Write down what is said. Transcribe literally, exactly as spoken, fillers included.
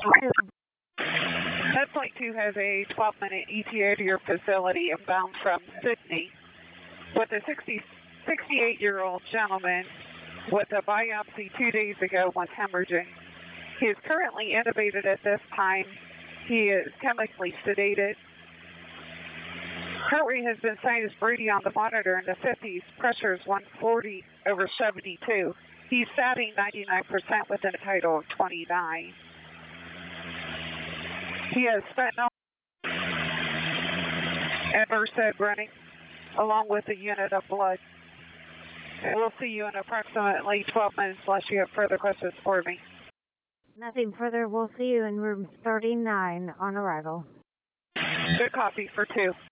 Medflight two has a twelve minute E T A to your facility inbound from Sydney with a sixty, sixty-eight-year-old gentleman with a biopsy two days ago was hemorrhaging. He is currently intubated at this time. He is chemically sedated. Heart rate has been sinus breathing on the monitor in the fifties. Pressure is one forty over seventy-two. He's satting ninety-nine percent with a title of twenty-nine. He has fentanyl and Versed running along with a unit of blood. We'll see you in approximately twelve minutes unless you have further questions for me. Nothing further. We'll see you in room thirty-nine on arrival. Good copy for two.